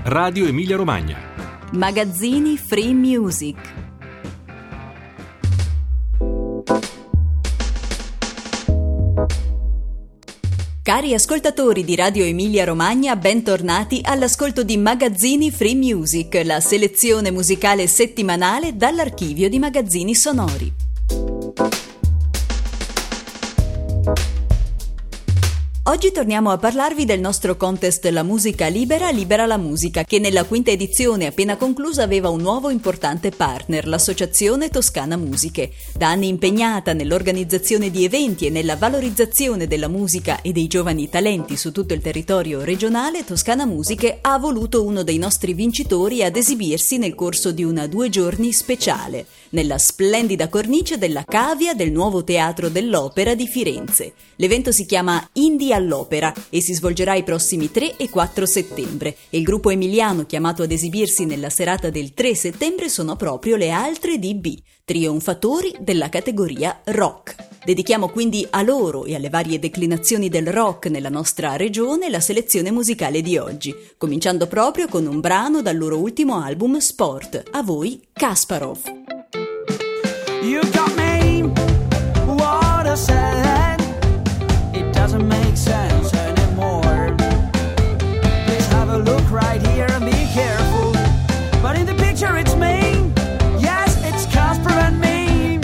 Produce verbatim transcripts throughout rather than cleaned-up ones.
Radio Emilia Romagna. Magazzini Free Music. Cari ascoltatori di Radio Emilia Romagna, bentornati all'ascolto di Magazzini Free Music, la selezione musicale settimanale dall'archivio di magazzini sonori. Oggi torniamo a parlarvi del nostro contest La musica libera, libera la musica, che nella quinta edizione appena conclusa aveva un nuovo importante partner, l'Associazione Toscana Musiche. Da anni impegnata nell'organizzazione di eventi e nella valorizzazione della musica e dei giovani talenti su tutto il territorio regionale, Toscana Musiche ha voluto uno dei nostri vincitori ad esibirsi nel corso di una due giorni speciale, nella splendida cornice della cavea del nuovo Teatro dell'Opera di Firenze. L'evento si chiama Indie all'Opera e si svolgerà i prossimi tre e quattro settembre e il gruppo emiliano chiamato ad esibirsi nella serata del tre settembre sono proprio le Altre D B, trionfatori della categoria rock. Dedichiamo quindi a loro e alle varie declinazioni del rock nella nostra regione la selezione musicale di oggi, cominciando proprio con un brano dal loro ultimo album Sport. A voi Kasparov. You got me, what I said, it doesn't make sense anymore. Please have a look right here and be careful. But in the picture it's me, yes, it's Kasparov and me.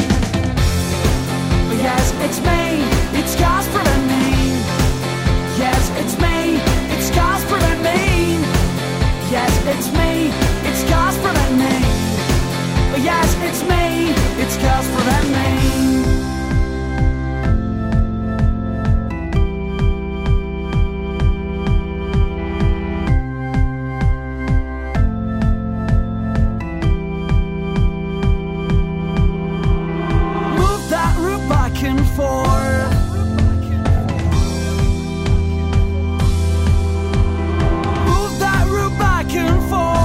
Yes, it's me, it's Kasparov and me. Yes, it's me, it's Kasparov and me. Yes, it's me, it's Kasparov and me. Yes, it's me, it's Kasparov and me. Move that root back and forth. Move that root back and forth.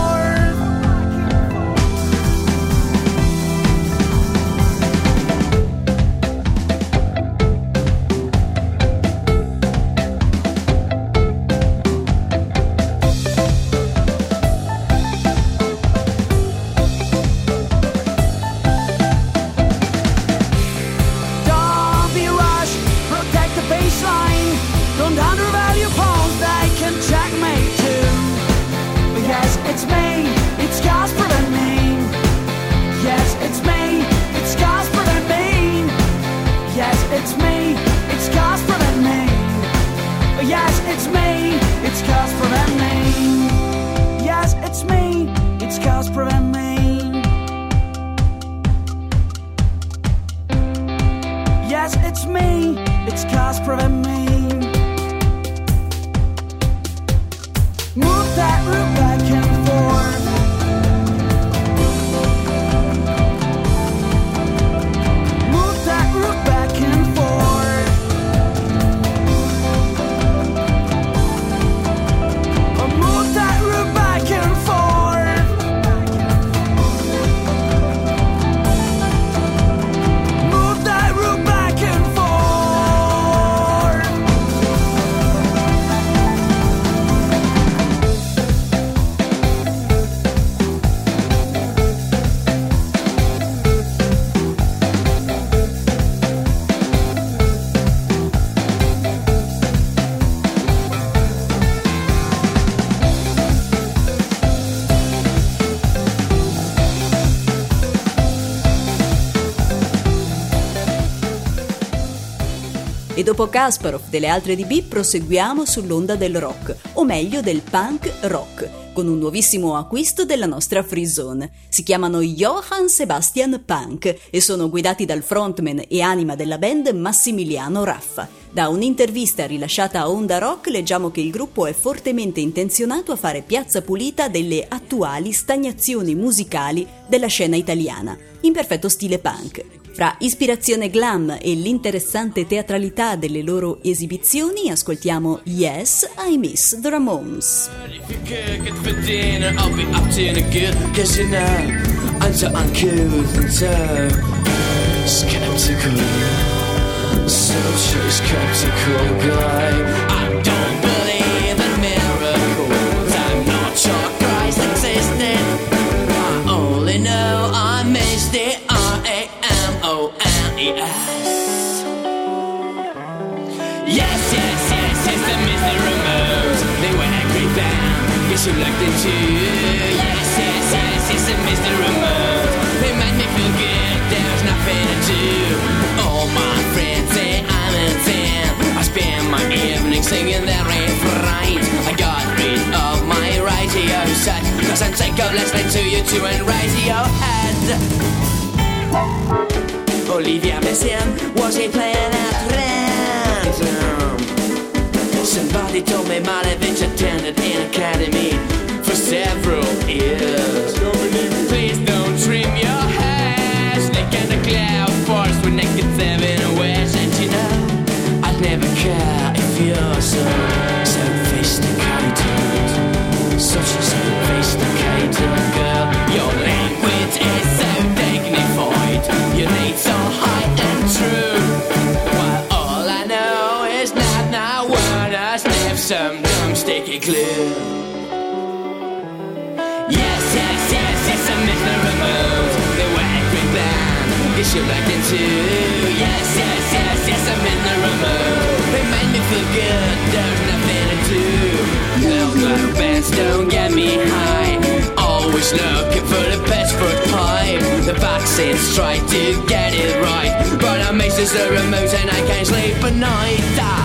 E dopo Kasparov delle Altre D B proseguiamo sull'onda del rock, o meglio del punk rock, con un nuovissimo acquisto della nostra Free Zone. Si chiamano Johann Sebastian Punk e sono guidati dal frontman e anima della band Massimiliano Raffa. Da un'intervista rilasciata a Onda Rock leggiamo che il gruppo è fortemente intenzionato a fare piazza pulita delle attuali stagnazioni musicali della scena italiana, in perfetto stile punk. Fra ispirazione glam e l'interessante teatralità delle loro esibizioni ascoltiamo Yes, I Miss the Ramones. I don't believe in miracles. I'm not your girl. Yes, yes, yes, yes, I miss the remote. They were a great band, guess you liked them too. Yes, yes, yes, yes, I miss the remote. They made me feel good, there was nothing to do. All my friends say I'm insane. I spend my evening singing their refrains. I got rid of my radio set, cause I'm sick of listening to you two and Radiohead. Olivia Messiaen wasn't playing at random. Somebody told me Malevich attended an academy for several years. Please don't trim your hair, slick and a cloud forest with naked seven ways. And you know, I'd never care if you're so sophisticated, such a sophisticated girl. Your language is so dignified, your needs are high and true. While all I know is not now one I sniff some dumb sticky glue. Yes, yes, yes, yes, I miss the remote. They were a great band, guess you liked them too. Yes, yes, yes, yes, I miss the remote. They made me feel good, there's nothing to do. No, no, bands don't get me high. Always looking for the best fruit pie. The vaccines try to get it right, but I miss the remote and I can't sleep at night. Ah.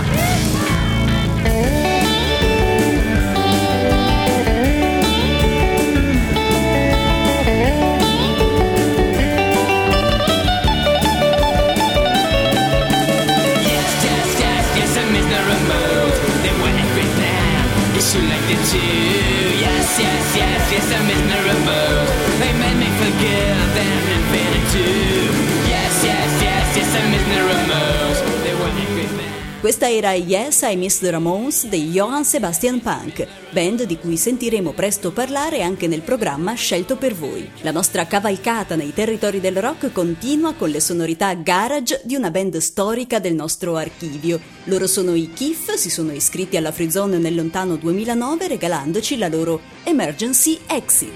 You liked it too. Yes, yes, yes, yes, I miss the remote. They made me feel good, then infinite too. Yes, yes, yes, yes, I miss the remote. They were everything. Questa era Yes, I Miss the Ramones dei Johann Sebastian Bach, band di cui sentiremo presto parlare anche nel programma scelto per voi. La nostra cavalcata nei territori del rock continua con le sonorità garage di una band storica del nostro archivio. Loro sono i Kiff, si sono iscritti alla Free Zone nel lontano duemilanove regalandoci la loro Emergency Exit.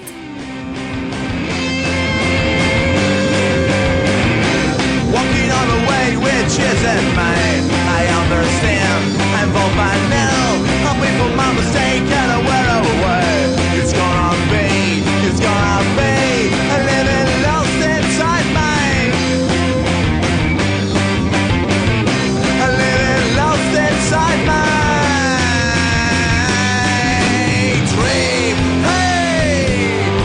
Walking on the way which isn't mine, I understand, I'm bold by now. I'm waiting for my mistake and I wear away. It's gonna be, it's gonna be a living lost inside mine. A living lost inside my dream. Hey,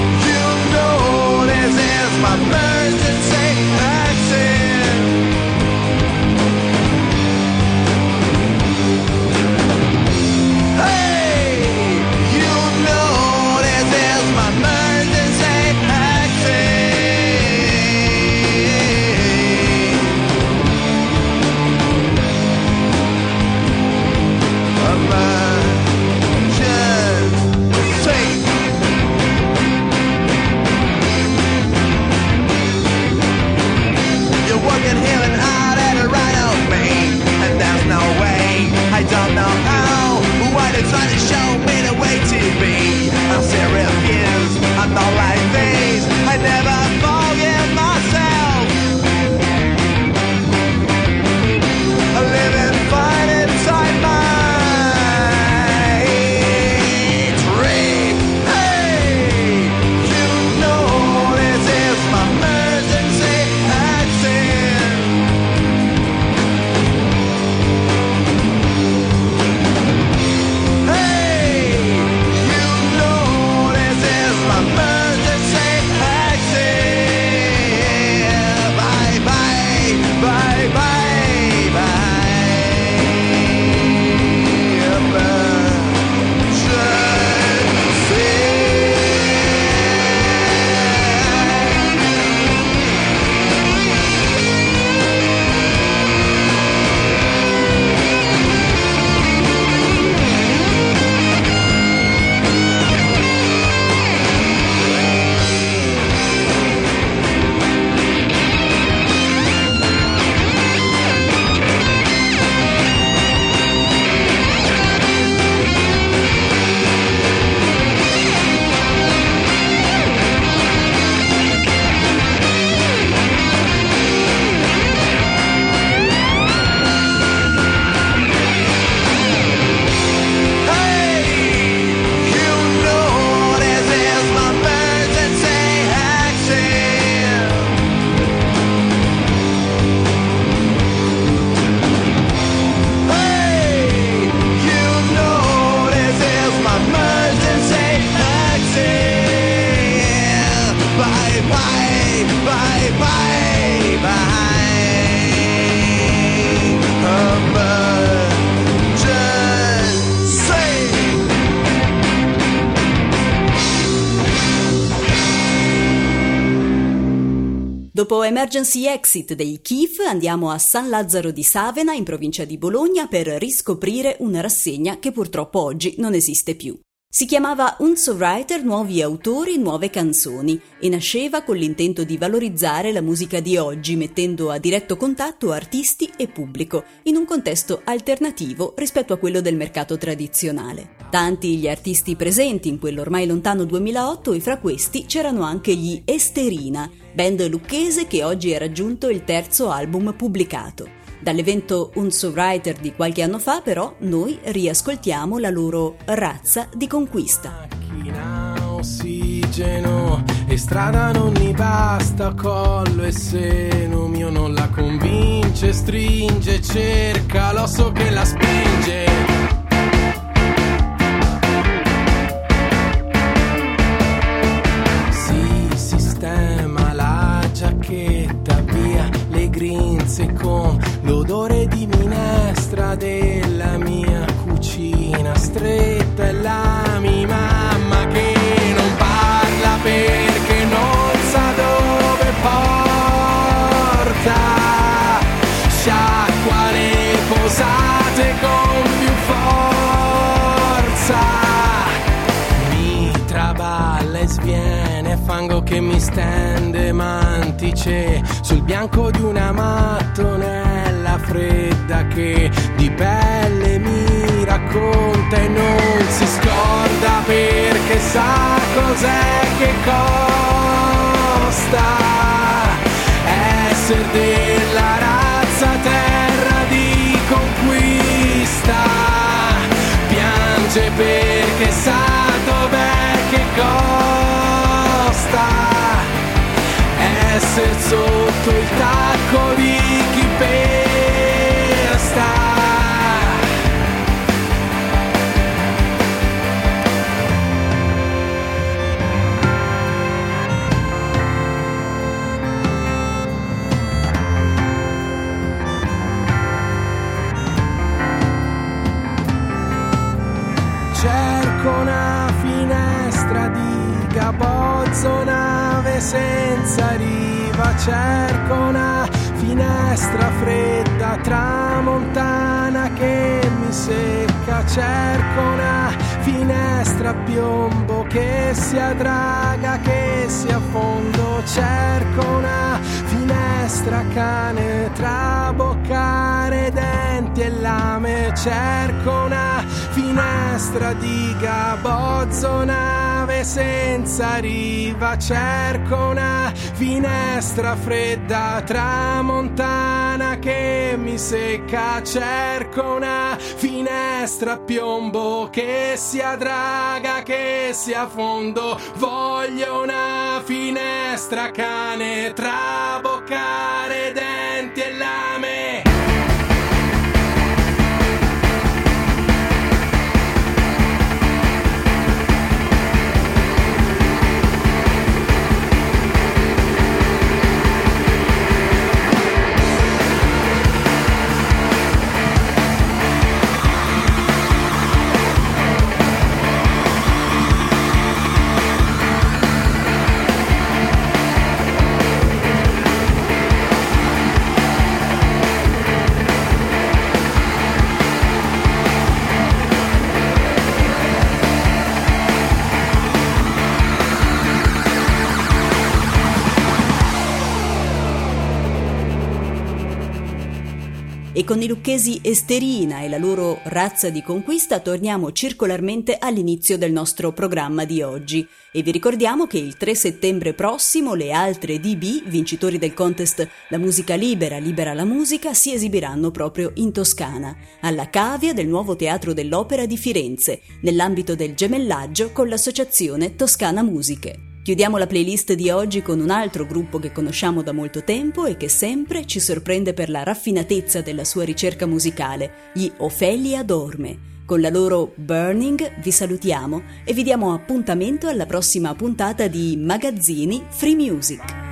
Dopo Emergency Exit dei Keef andiamo a San Lazzaro di Savena, in provincia di Bologna, per riscoprire una rassegna che purtroppo oggi non esiste più. Si chiamava Un Songwriter, nuovi autori, nuove canzoni e nasceva con l'intento di valorizzare la musica di oggi, mettendo a diretto contatto artisti e pubblico in un contesto alternativo rispetto a quello del mercato tradizionale. Tanti gli artisti presenti in quell'ormai lontano duemilaotto e fra questi c'erano anche gli Esterina, band lucchese che oggi ha raggiunto il terzo album pubblicato. Dall'evento Un Songwriter di qualche anno fa, però, noi riascoltiamo la loro razza di conquista. Macchina, ossigeno e strada non mi basta, collo e seno mio non la convince, stringe, cerca l'osso che la spinge. Si sistema la giacchetta, via le grinze con l'odore di minestra della mia cucina stretta, e la mia mamma che non parla perché non sa dove porta, sciacqua le posate con più forza, mi traballa e sviene fango che mi stende mantice sul bianco di una mattonella fredda che di pelle mi racconta e non si scorda perché sa cos'è che costa essere della razza terra di conquista, piange perché sa dov'è che costa essere sotto il tacco di chi pesta. Cerco una finestra di Gabozzo, nave senza riva, cerco una finestra fredda tramontana che mi secca, cerco una finestra a piombo che sia draga, che sia a fondo, cerco una finestra cane traboccare denti e lame, cerco una finestra di Gabozzo, nave senza riva, cerco una finestra fredda tramontana che mi secca, cerco una finestra a piombo che sia draga, che sia a fondo, voglio una finestra cane traboccare denti e lame. E con i lucchesi Esterina e la loro razza di conquista torniamo circolarmente all'inizio del nostro programma di oggi e vi ricordiamo che il tre settembre prossimo le altre D B, vincitori del contest La musica libera, libera la musica, si esibiranno proprio in Toscana, alla cavea del nuovo Teatro dell'Opera di Firenze, nell'ambito del gemellaggio con l'associazione Toscana Musiche. Chiudiamo la playlist di oggi con un altro gruppo che conosciamo da molto tempo e che sempre ci sorprende per la raffinatezza della sua ricerca musicale, gli Ofelia Dorme. Con la loro Burning vi salutiamo e vi diamo appuntamento alla prossima puntata di Magazzini Free Music.